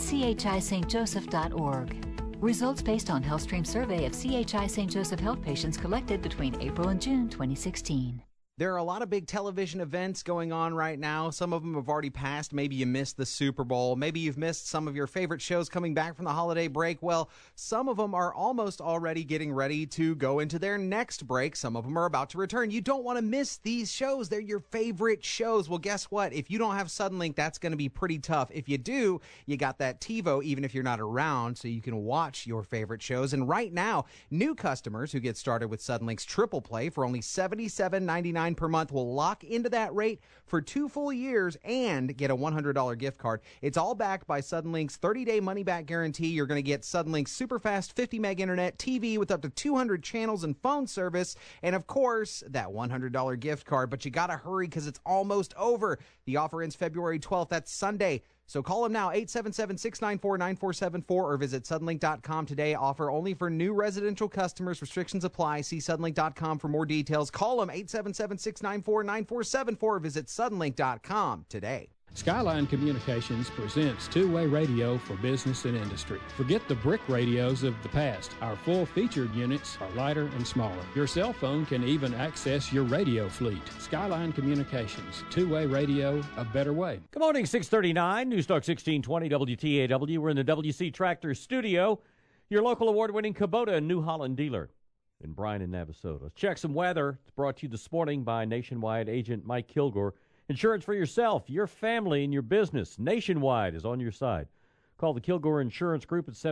chistjoseph.org. Results based on HealthStream survey of CHI St. Joseph Health patients collected between April and June 2016. There are a lot of big television events going on right now. Some of them have already passed. Maybe you missed the Super Bowl. Maybe you've missed some of your favorite shows coming back from the holiday break. Well, some of them are almost already getting ready to go into their next break. Some of them are about to return. You don't want to miss these shows. They're your favorite shows. Well, guess what? If you don't have Suddenlink, that's going to be pretty tough. If you do, you got that TiVo, even if you're not around, so you can watch your favorite shows. And right now, new customers who get started with Suddenlink's Triple Play for only $77.99 per month will lock into that rate for 2 full years and get a $100 gift card. It's all backed by Suddenlink's 30-day money-back guarantee. You're going to get Suddenlink's super-fast 50-meg internet, TV with up to 200 channels and phone service, and, of course, that $100 gift card. But you got to hurry because it's almost over. The offer ends February 12th. That's Sunday. So call them now, 877-694-9474, or visit Suddenlink.com today. Offer only for new residential customers. Restrictions apply. See Suddenlink.com for more details. Call them, 877-694-9474, or visit Suddenlink.com today. Skyline Communications presents two-way radio for business and industry. Forget the brick radios of the past. Our full-featured units are lighter and smaller. Your cell phone can even access your radio fleet. Skyline Communications, two-way radio, a better way. Good morning, 639, News Talk 1620 WTAW. We're in the WC Tractor studio. Your local award-winning Kubota and New Holland dealer. and Brian in Navasota. Let's check some weather. It's brought to you this morning by Nationwide agent Mike Kilgore. Insurance for yourself, your family, and your business. Nationwide is on your side. Call the Kilgore Insurance Group at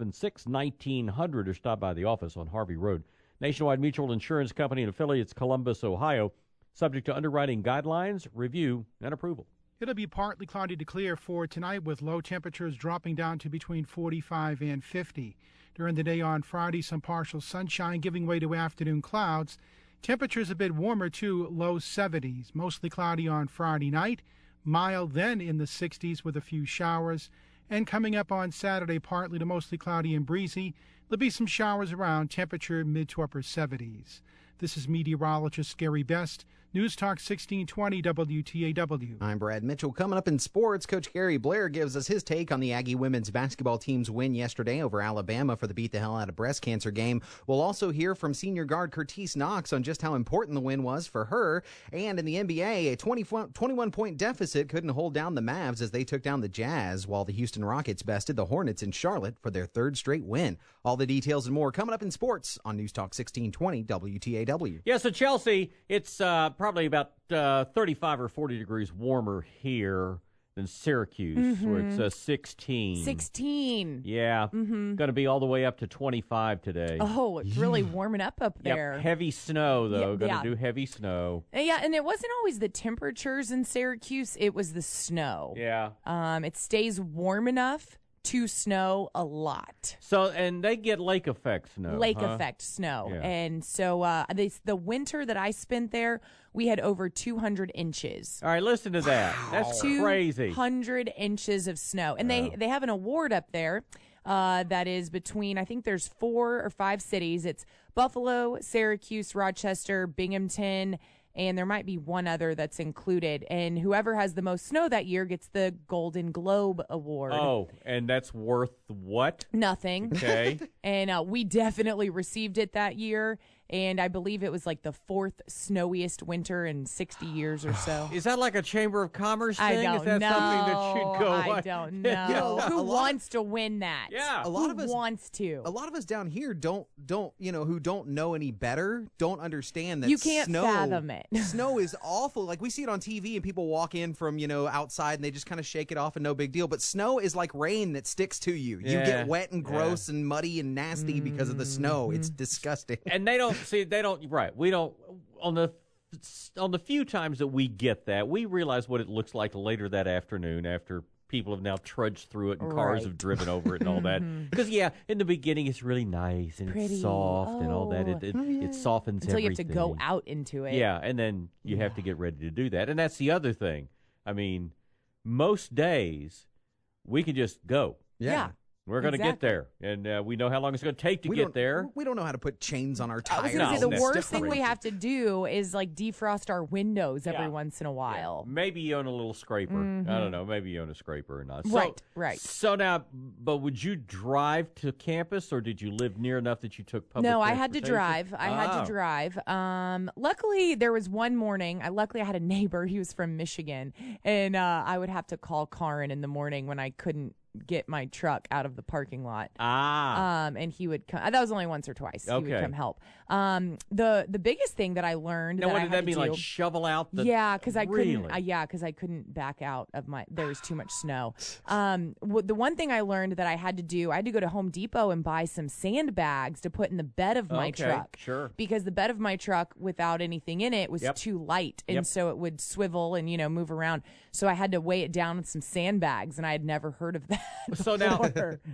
776-1900 or stop by the office on Harvey Road. Nationwide Mutual Insurance Company and affiliates, Columbus, Ohio. Subject to underwriting guidelines, review, and approval. It'll be partly cloudy to clear for tonight with low temperatures dropping down to between 45 and 50. During the day on Friday, some partial sunshine giving way to afternoon clouds. Temperatures a bit warmer too, low 70s. Mostly cloudy on Friday night. Mild then in the 60s with a few showers. And coming up on Saturday, partly to mostly cloudy and breezy. There'll be some showers around, temperature mid to upper 70s. This is meteorologist Gary Best. News Talk 1620 WTAW. I'm Brad Mitchell. Coming up in sports, Coach Gary Blair gives us his take on the Aggie women's basketball team's win yesterday over Alabama for the beat the hell out of breast cancer game. We'll also hear from senior guard Curtice Knox on just how important the win was for her. And in the NBA, a 21-point deficit couldn't hold down the Mavs as they took down the Jazz, while the Houston Rockets bested the Hornets in Charlotte for their third straight win. All the details and more coming up in sports on News Talk 1620 WTAW. Yeah, so Chelsea, it's probably about 35 or 40 degrees warmer here than Syracuse, where it's 16. 16. Yeah. Going to be all the way up to 25 today. Oh, it's really warming up there. Yep. Heavy snow, though. Yeah, Going to do heavy snow. Yeah, and it wasn't always the temperatures in Syracuse. It was the snow. Yeah. It stays warm enough to snow a lot. So, and they get lake effect snow. Lake effect snow. Yeah. And so the winter that I spent there, we had over 200 inches. All right, listen to that. That's crazy. 200 inches of snow. And they have an award up there that is between, I think there's 4 or 5 cities. It's Buffalo, Syracuse, Rochester, Binghamton, and there might be one other that's included. And whoever has the most snow that year gets the Golden Globe Award. Oh, and that's worth what? Nothing. Okay. And we definitely received it that year. And I believe it was like the 4th snowiest winter in 60 years or so. Is that like a Chamber of Commerce thing? I don't Is that know. something that should go I don't know. Who wants to win that? Yeah. A lot of us wants to. A lot of us down here don't who don't know any better, don't understand that you can't snow, fathom it. Snow is awful. Like we see it on TV and people walk in from, outside and they just kind of shake it off and no big deal. But snow is like rain that sticks to you. You get wet and gross and muddy and nasty because of the snow. It's disgusting. And they don't we don't on the few times that we get that, we realize what it looks like later that afternoon after people have now trudged through it and cars have driven over it and all that. Because, in the beginning it's really nice and pretty. It's soft and all that. It softens until everything. you have to go out into it. Yeah, and then you have to get ready to do that. And that's the other thing. I mean, most days we can just go. Yeah. We're going to get there, and we know how long it's going to take to get there. We don't know how to put chains on our tires. I was going to say, the worst thing we have to do is, defrost our windows every once in a while. Yeah. Maybe you own a little scraper. I don't know. Maybe you own a scraper or not. Right. So now, but would you drive to campus, or did you live near enough that you took public No, I transportation? had to drive. Luckily, there was one morning. I had a neighbor. He was from Michigan, and I would have to call Karin in the morning when I couldn't get my truck out of the parking lot. And he would come. That was only once or twice. Okay. He would come help. The biggest thing that I learned. Now, what did that mean? Like shovel out the? Yeah, because I really? couldn't. Because I couldn't back out of my. There was too much snow. The one thing I learned that I had to do, I had to go to Home Depot and buy some sandbags to put in the bed of my truck. Sure. Because the bed of my truck, without anything in it, was too light, and so it would swivel and move around. So I had to weigh it down with some sandbags, and I had never heard of that. So now,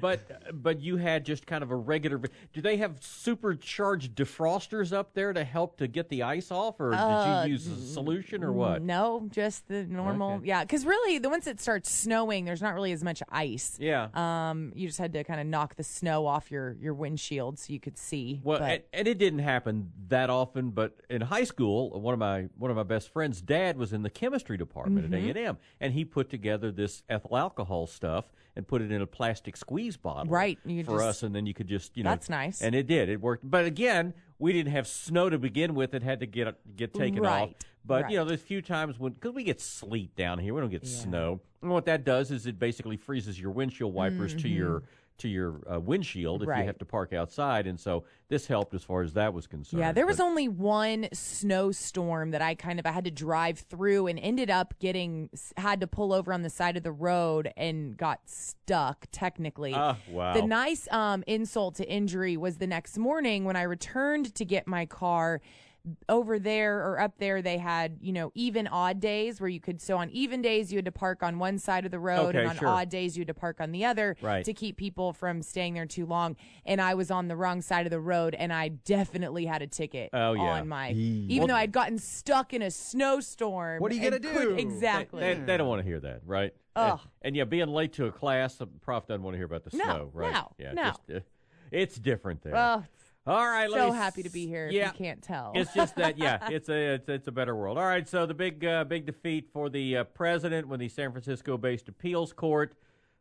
but you had just kind of a regular. Do they have supercharged defrosters up there to help to get the ice off, or did you use a solution, or what? No, just the normal. Okay. Yeah, because really, once it starts snowing, there's not really as much ice. Yeah. You just had to kind of knock the snow off your windshield so you could see. Well, and it didn't happen that often. But in high school, one of my best friends' dad was in the chemistry department at A&M, and he put together this ethyl alcohol stuff and put it in a plastic squeeze bottle for us, and then you could just, That's nice. And it did. It worked. But again, we didn't have snow to begin with. It had to get taken off. But, there's a few times because we get sleet down here. We don't get snow. And what that does is it basically freezes your windshield wipers to windshield if Right. you have to park outside, and so this helped as far as that was concerned. Yeah, there was only one snowstorm that I had to drive through and ended up had to pull over on the side of the road and got stuck, technically. Wow. The nice insult to injury was the next morning when I returned to get my car. Over there or up there, they had, even odd days where so on even days you had to park on one side of the road, Okay, and on sure. odd days you had to park on the other Right. to keep people from staying there too long. And I was on the wrong side of the road, and I definitely had a ticket on my, even though I'd gotten stuck in a snowstorm. What are you going to do? Exactly. They don't want to hear that, right? Ugh. And being late to a class, the prof doesn't want to hear about the snow, right? No. It's different there. Well, all right, so happy to be here. Yeah. If you can't tell. It's just that, it's a better world. All right, so the big defeat for the president when the San Francisco-based appeals court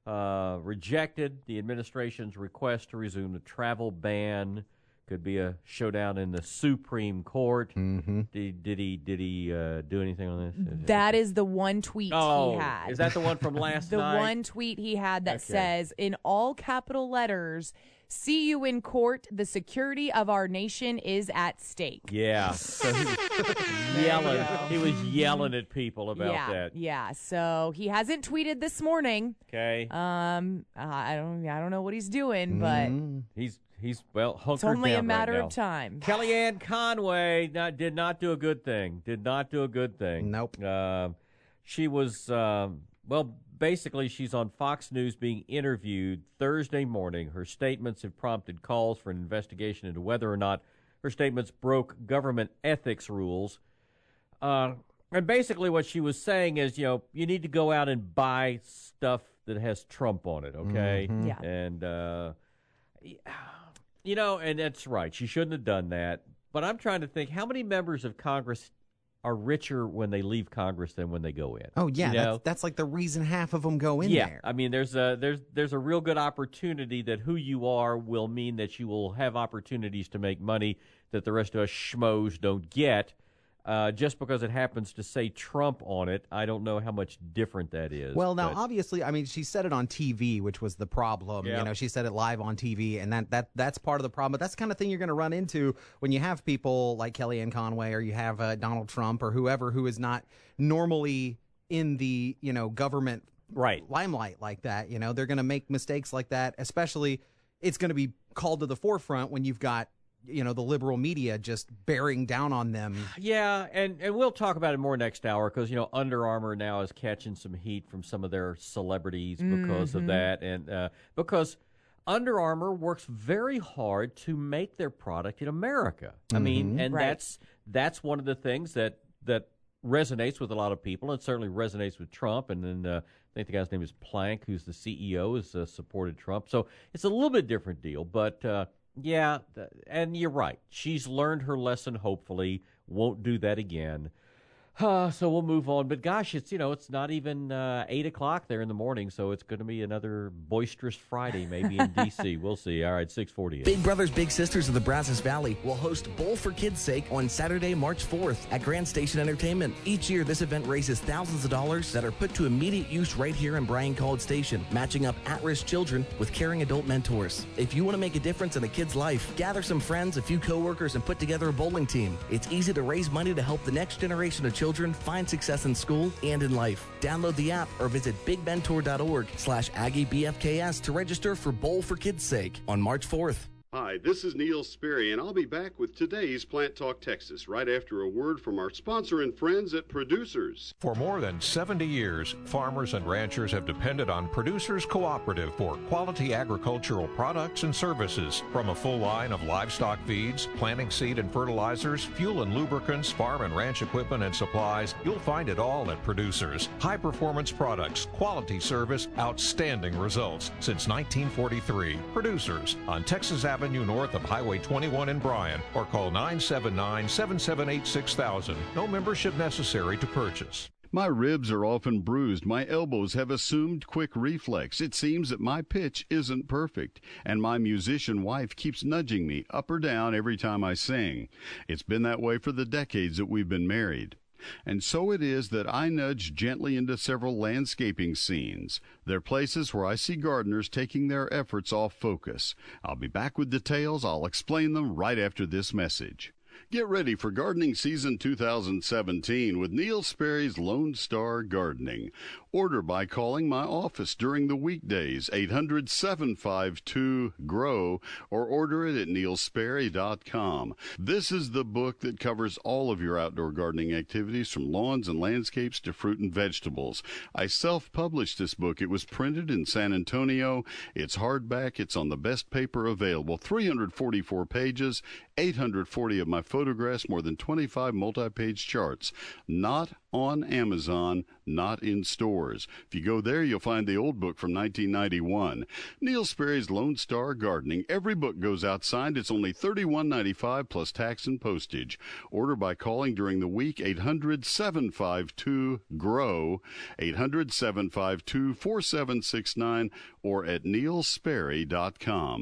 rejected the administration's request to resume the travel ban. Could be a showdown in the Supreme Court. Mm-hmm. Did he do anything on this? That is the one tweet he had. Is that the one from last the night? The one tweet he had that says, in all capital letters, "See you in court. The security of our nation is at stake." Yeah. So he was yelling. He was yelling at people about that. Yeah. So he hasn't tweeted this morning. Okay. I don't know what he's doing, but he's well hunkered it's only down a matter right of time. Kellyanne Conway did not do a good thing. Nope. She was basically, she's on Fox News being interviewed Thursday morning. Her statements have prompted calls for an investigation into whether or not her statements broke government ethics rules. And basically what she was saying is, you need to go out and buy stuff that has Trump on it, okay? Mm-hmm. Yeah. And, and that's right. She shouldn't have done that. But I'm trying to think, how many members of Congress are richer when they leave Congress than when they go in? Oh yeah, that's like the reason half of them go in there. I mean, there's a real good opportunity that who you are will mean that you will have opportunities to make money that the rest of us schmoes don't get. Just because it happens to say Trump on it, I don't know how much different that is. Well, now, obviously, I mean, she said it on TV, which was the problem. Yeah. She said it live on TV, and that's part of the problem. But that's the kind of thing you're going to run into when you have people like Kellyanne Conway or you have Donald Trump or whoever who is not normally in the, government limelight like that. They're going to make mistakes like that, especially it's going to be called to the forefront when you've got the liberal media just bearing down on them. Yeah, and we'll talk about it more next hour because, Under Armour now is catching some heat from some of their celebrities because of that. And because Under Armour works very hard to make their product in America. I mean, and that's one of the things that resonates with a lot of people. It certainly resonates with Trump. And then I think the guy's name is Plank, who's the CEO, has supported Trump. So it's a little bit different deal, but yeah, and you're right. She's learned her lesson, hopefully. Won't do that again. So we'll move on. But gosh, it's not even 8 o'clock there in the morning, so it's going to be another boisterous Friday maybe in D.C. We'll see. All right, 6:48. Big Brothers Big Sisters of the Brazos Valley will host Bowl for Kids' Sake on Saturday, March 4th at Grand Station Entertainment. Each year, this event raises thousands of dollars that are put to immediate use right here in Bryan-College Station, matching up at-risk children with caring adult mentors. If you want to make a difference in a kid's life, gather some friends, a few coworkers, and put together a bowling team. It's easy to raise money to help the next generation of children find success in school and in life. Download the app or visit bigbentour.org/AggieBFKS to register for Bowl for Kids' Sake on March 4th. Hi, this is Neil Sperry, and I'll be back with today's Plant Talk Texas right after a word from our sponsor and friends at Producers. For more than 70 years, farmers and ranchers have depended on Producers Cooperative for quality agricultural products and services. From a full line of livestock feeds, planting seed and fertilizers, fuel and lubricants, farm and ranch equipment and supplies, you'll find it all at Producers. High-performance products, quality service, outstanding results. Since 1943, Producers on Texas Avenue north of Highway 21 in Bryan, or call 979-778-6000. No membership necessary to purchase. My ribs are often bruised. My elbows have assumed quick reflex. It seems that my pitch isn't perfect, and my musician wife keeps nudging me up or down every time I sing. It's been that way for the decades that we've been married. And so it is that I nudge gently into several landscaping scenes. They're places where I see gardeners taking their efforts off focus. I'll be back with details. I'll explain them right after this message. Get ready for gardening season 2017 with Neil Sperry's Lone Star Gardening. Order by calling my office during the weekdays, 800-752-GROW, or order it at neilsperry.com. This is the book that covers all of your outdoor gardening activities, from lawns and landscapes to fruit and vegetables. I self-published this book. It was printed in San Antonio. It's hardback. It's on the best paper available. 344 pages, 840 of my photographs, more than 25 multi-page charts. Not on Amazon, not in stores. If you go there, you'll find the old book from 1991. Neil Sperry's Lone Star Gardening. Every book goes out signed. It's only $31.95 plus tax and postage. Order by calling during the week, 800-752-GROW, 800-752-4769, or at neilsperry.com,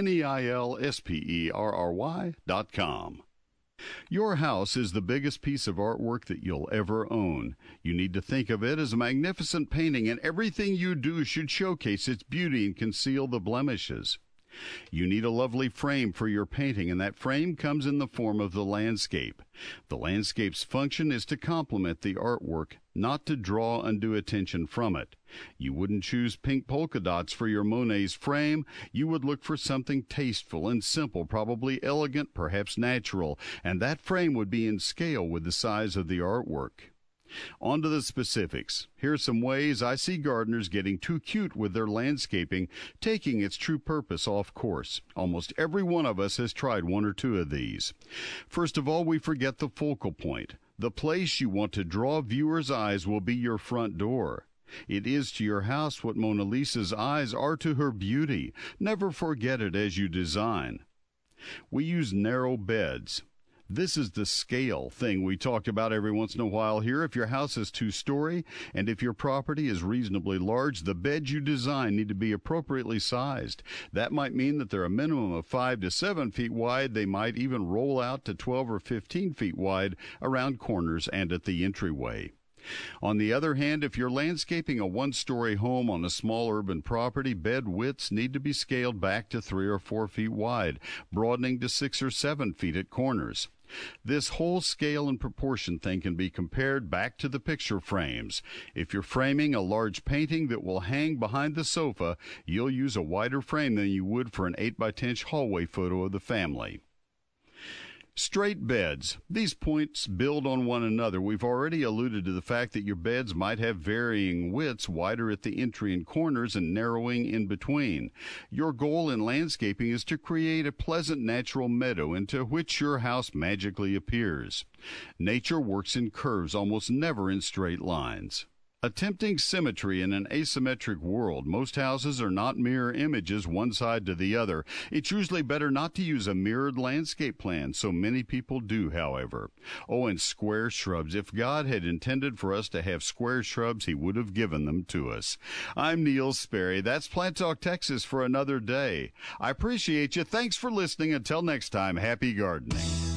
neilsperry.com. Your house is the biggest piece of artwork that you'll ever own. You need to think of it as a magnificent painting, and everything you do should showcase its beauty and conceal the blemishes. You need a lovely frame for your painting, and that frame comes in the form of the landscape. The landscape's function is to complement the artwork, not to draw undue attention from it. You wouldn't choose pink polka dots for your Monet's frame. You would look for something tasteful and simple, probably elegant, perhaps natural, and that frame would be in scale with the size of the artwork. On to the specifics. Here's some ways I see gardeners getting too cute with their landscaping, taking its true purpose off course. Almost every one of us has tried one or two of these. First of all, we forget the focal point. The place you want to draw viewers' eyes will be your front door. It is to your house what Mona Lisa's eyes are to her beauty. Never forget it as you design. We use narrow beds. This is the scale thing we talked about every once in a while here. If your house is two-story and if your property is reasonably large, the beds you design need to be appropriately sized. That might mean that they're a minimum of 5 to 7 feet wide. They might even roll out to 12 or 15 feet wide around corners and at the entryway. On the other hand, if you're landscaping a one-story home on a small urban property, bed widths need to be scaled back to 3 or 4 feet wide, broadening to 6 or 7 feet at corners. This whole scale and proportion thing can be compared back to the picture frames. If you're framing a large painting that will hang behind the sofa, you'll use a wider frame than you would for an 8x10 hallway photo of the family. Straight beds. These points build on one another. We've already alluded to the fact that your beds might have varying widths, wider at the entry and corners and narrowing in between. Your goal in landscaping is to create a pleasant natural meadow into which your house magically appears. Nature works in curves, almost never in straight lines. Attempting symmetry in an asymmetric world, most houses are not mirror images one side to the other. It's usually better not to use a mirrored landscape plan, so many people do, however. Oh, and square shrubs. If God had intended for us to have square shrubs, he would have given them to us. I'm Neil Sperry. That's Plant Talk Texas for another day. I appreciate you. Thanks for listening. Until next time, happy gardening.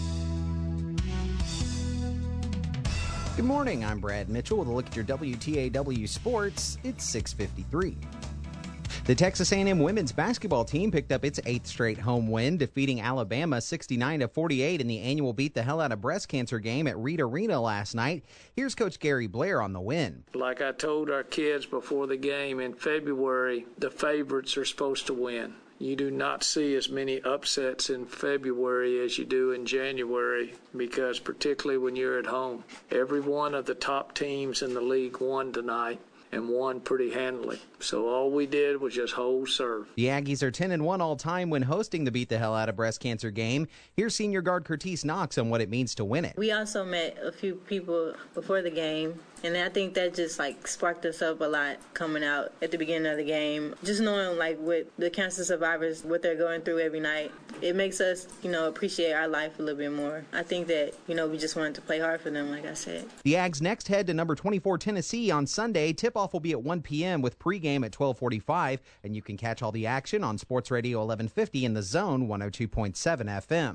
Good morning, I'm Brad Mitchell with a look at your WTAW sports. It's 6:53. The Texas A&M women's basketball team picked up its 8th straight home win, defeating Alabama 69-48 in the annual Beat the Hell Out of Breast Cancer game at Reed Arena last night. Here's Coach Gary Blair on the win. Like I told our kids before the game in February, the favorites are supposed to win. You do not see as many upsets in February as you do in January, because particularly when you're at home, every one of the top teams in the league won tonight and won pretty handily. So all we did was just hold serve. The Aggies are 10-1 all time when hosting the Beat the Hell Out of Breast Cancer game. Here's senior guard Curtis Knox on what it means to win it. We also met a few people before the game, and I think that just sparked us up a lot coming out at the beginning of the game. Just knowing what the cancer survivors, what they're going through every night, it makes us, appreciate our life a little bit more. I think that, we just wanted to play hard for them, like I said. The Ags next head to number 24 Tennessee on Sunday. Tip-off will be at 1 p.m. with pregame at 12:45, and you can catch all the action on Sports Radio 1150 in the Zone 102.7 FM.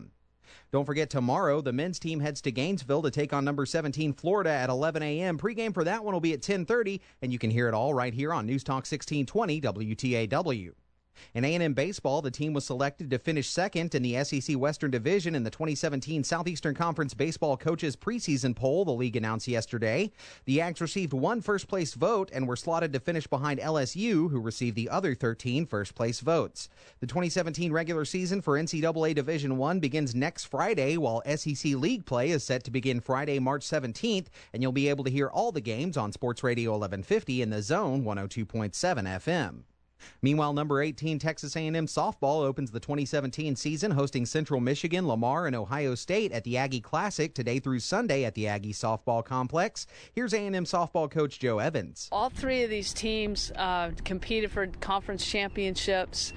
Don't forget, tomorrow, the men's team heads to Gainesville to take on number 17 Florida at 11 a.m. Pregame for that one will be at 10:30, and you can hear it all right here on News Talk 1620 WTAW. In A&M baseball, the team was selected to finish second in the SEC Western Division in the 2017 Southeastern Conference Baseball Coaches Preseason Poll the league announced yesterday. The Ags received one first-place vote and were slotted to finish behind LSU, who received the other 13 first-place votes. The 2017 regular season for NCAA Division I begins next Friday, while SEC League play is set to begin Friday, March 17th, and you'll be able to hear all the games on Sports Radio 1150 in the Zone 102.7 FM. Meanwhile, number 18 Texas A&M softball opens the 2017 season hosting Central Michigan, Lamar, and Ohio State at the Aggie Classic today through Sunday at the Aggie Softball Complex. Here's A&M softball coach Joe Evans. All three of these teams competed for conference championships.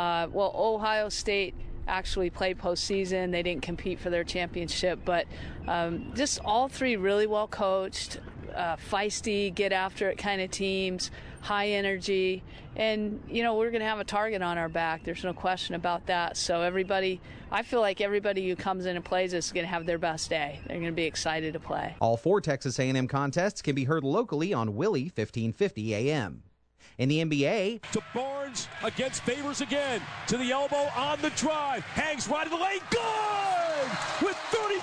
Ohio State actually played postseason. They didn't compete for their championship, but just all three really well coached, feisty, get after it kind of teams, high energy, and we're going to have a target on our back. There's no question about that. So I feel like everybody who comes in and plays is going to have their best day. They're going to be excited to play. All four Texas A&M contests can be heard locally on Willie 1550 AM. In the NBA, to Barnes against Favors again, to the elbow on the drive, hangs right in the lane, good! With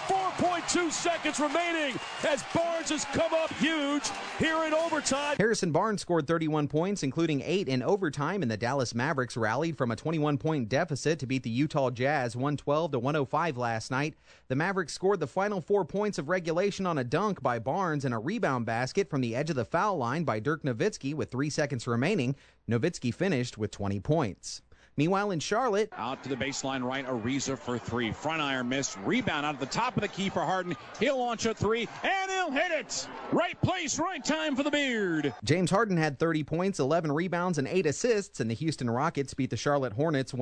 34.2 seconds remaining as Barnes has come up huge here in overtime. Harrison Barnes scored 31 points, including 8 in overtime, and the Dallas Mavericks rallied from a 21-point deficit to beat the Utah Jazz 112-105 last night. The Mavericks scored the final 4 points of regulation on a dunk by Barnes and a rebound basket from the edge of the foul line by Dirk Nowitzki with 3 seconds remaining. Nowitzki finished with 20 points. Meanwhile, in Charlotte, out to the baseline right, Ariza for 3. Front iron miss. Rebound out of the top of the key for Harden. He'll launch a 3, and he'll hit it. Right place, right time for the Beard. James Harden had 30 points, 11 rebounds, and 8 assists, and the Houston Rockets beat the Charlotte Hornets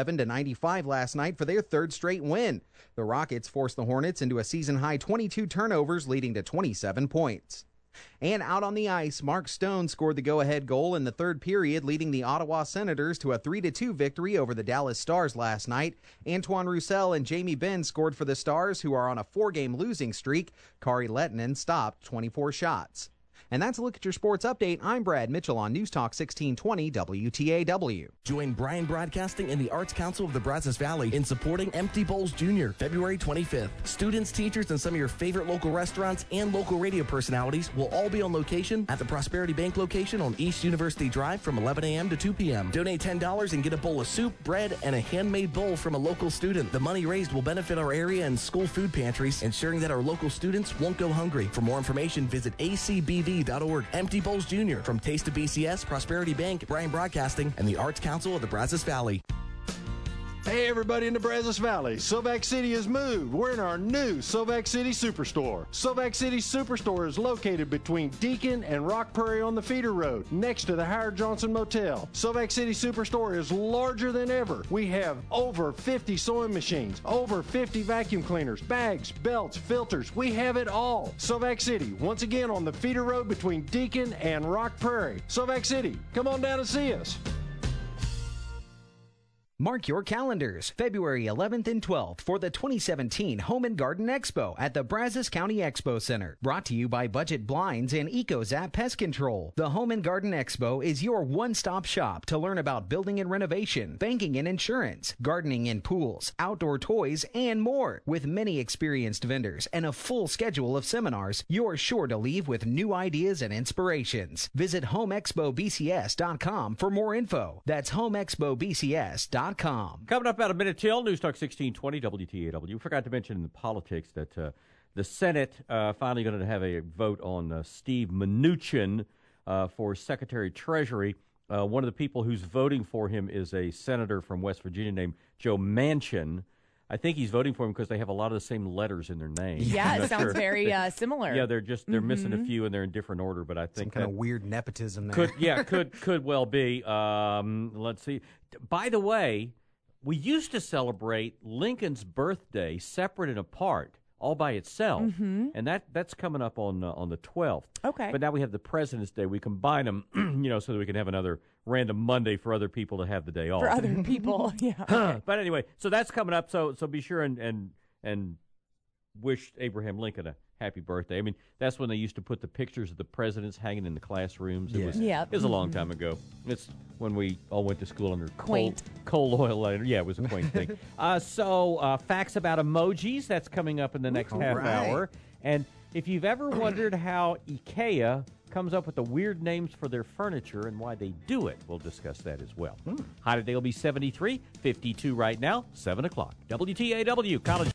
107-95 last night for their third straight win. The Rockets forced the Hornets into a season-high 22 turnovers, leading to 27 points. And out on the ice, Mark Stone scored the go-ahead goal in the third period, leading the Ottawa Senators to a 3-2 victory over the Dallas Stars last night. Antoine Roussel and Jamie Benn scored for the Stars, who are on a 4-game losing streak. Kari Lehtinen stopped 24 shots. And that's a look at your sports update. I'm Brad Mitchell on News Talk 1620 WTAW. Join Bryan Broadcasting and the Arts Council of the Brazos Valley in supporting Empty Bowls Jr. February 25th. Students, teachers, and some of your favorite local restaurants and local radio personalities will all be on location at the Prosperity Bank location on East University Drive from 11 a.m. to 2 p.m. Donate $10 and get a bowl of soup, bread, and a handmade bowl from a local student. The money raised will benefit our area and school food pantries, ensuring that our local students won't go hungry. For more information, visit acbv.org. Empty Bowls Jr. from Taste of BCS, Prosperity Bank, Bryan Broadcasting, and the Arts Council of the Brazos Valley. Hey everybody in the Brazos Valley, Sovak City has moved. We're in our new Sovak City Superstore. Sovak City Superstore is located between Deacon and Rock Prairie on the feeder road, next to the Howard Johnson Motel. Sovak City Superstore is larger than ever. We have over 50 sewing machines, over 50 vacuum cleaners, bags, belts, filters. We have it all. Sovak City, once again on the feeder road between Deacon and Rock Prairie. Sovak City, come on down and see us. Mark your calendars, February 11th and 12th for the 2017 Home and Garden Expo at the Brazos County Expo Center. Brought to you by Budget Blinds and EcoZap Pest Control. The Home and Garden Expo is your one-stop shop to learn about building and renovation, banking and insurance, gardening and pools, outdoor toys, and more. With many experienced vendors and a full schedule of seminars, you're sure to leave with new ideas and inspirations. Visit HomeExpoBCS.com for more info. That's HomeExpoBCS.com. Coming up about a minute till, News Talk 1620 WTAW. We forgot to mention in the politics that the Senate finally going to have a vote on Steve Mnuchin for Secretary of Treasury. One of the people who's voting for him is a senator from West Virginia named Joe Manchin. I think he's voting for him because they have a lot of the same letters in their name. Yeah, it sounds very similar. Yeah, they're missing a few and they're in different order, but I think some kind of weird nepotism there. Could well be. Let's see. By the way, we used to celebrate Lincoln's birthday separate and apart, all by itself, and that's coming up on the 12th. Okay. But now we have the President's Day. We combine them, so that we can have another random Monday for other people to have the day off. For other people, yeah. Okay. But anyway, so that's coming up. So be sure and and wished Abraham Lincoln a happy birthday. I mean, that's when they used to put the pictures of the presidents hanging in the classrooms. It was a long time ago. It's when we all went to school under coal oil later. Yeah, it was a quaint thing. So facts about emojis, that's coming up in the next half hour. And if you've ever wondered how IKEA comes up with the weird names for their furniture and why they do it, we'll discuss that as well. High today will be 73, 52 right now, 7 o'clock. WTAW College.